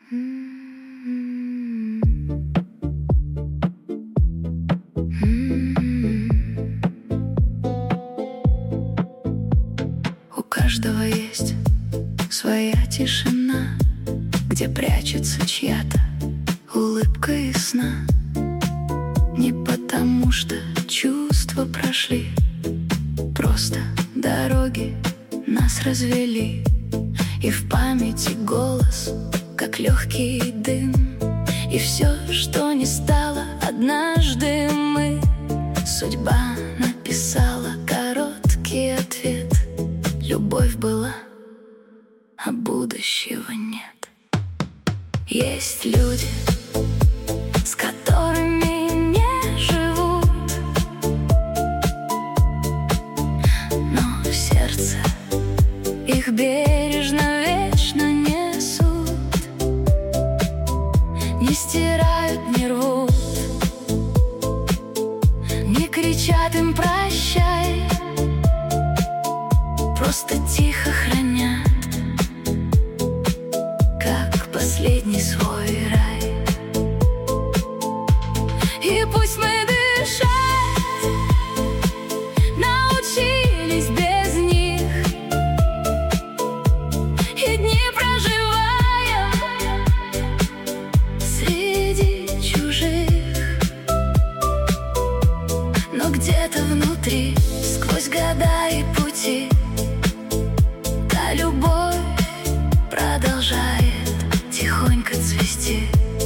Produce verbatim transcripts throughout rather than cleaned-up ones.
У каждого есть своя тишина, где прячется чья-то улыбка и сна. Не потому что чувства прошли, просто дороги нас развели. И в памяти голос, как легкий дым. И все, что не стало однажды мы. Судьба написала короткий ответ. Любовь была, а будущего нет. Есть люди, с которыми не живут, но в сердце их бережно, вечно несут. Не стирают, не рвут, не кричат им прощай, просто тихо хранят, как последний свой рай. И пусть мы дышать научились без них, и дни проживаем среди чужих, но где-то внутри, сквозь года и пути, та любовь продолжает тихонько цвести.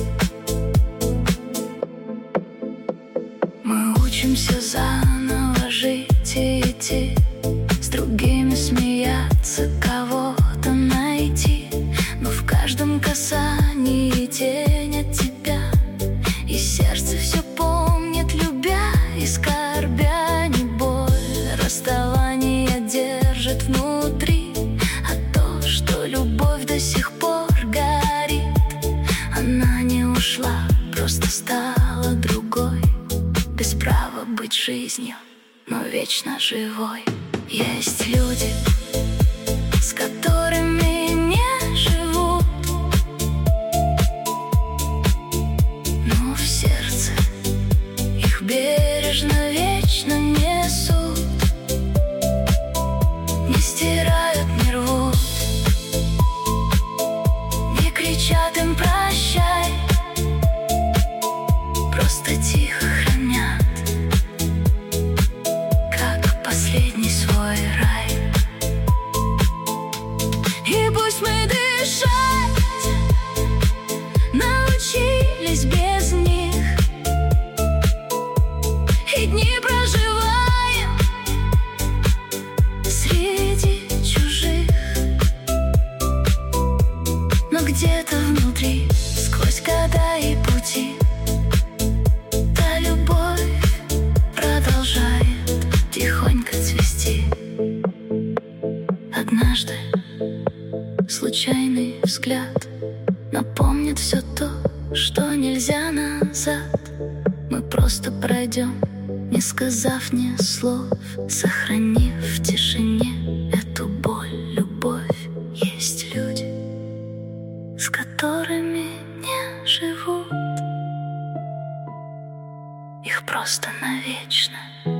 Мы учимся заново жить и идти, с другими смеяться, кого-то найти. Но в каждом касании тень от тебя, и сердце все помнит, любя и скорбя. Не боль расставания держит внутри, а то, что любовь до сих пор горит. Она не ушла, просто стала другой, без права быть жизнью, но вечно живой. Есть люди, с которыми не живут, но в сердце их бережно, вечно несут. Не стирают, не рвут, не кричат им прощай, просто тихо хранят, как последний свой рай. И пусть мы дышать научились без них, и дни проживаем среди чужих, но где-то внутри, сквозь года и пути, та любовь продолжает тихонько цвести. Однажды случайный взгляд напомнит все то, что нельзя назад. Мы просто пройдем, не сказав ни слов, сохранив в тишине эту боль, любовь. Есть люди, с которыми не живут, их просто навечно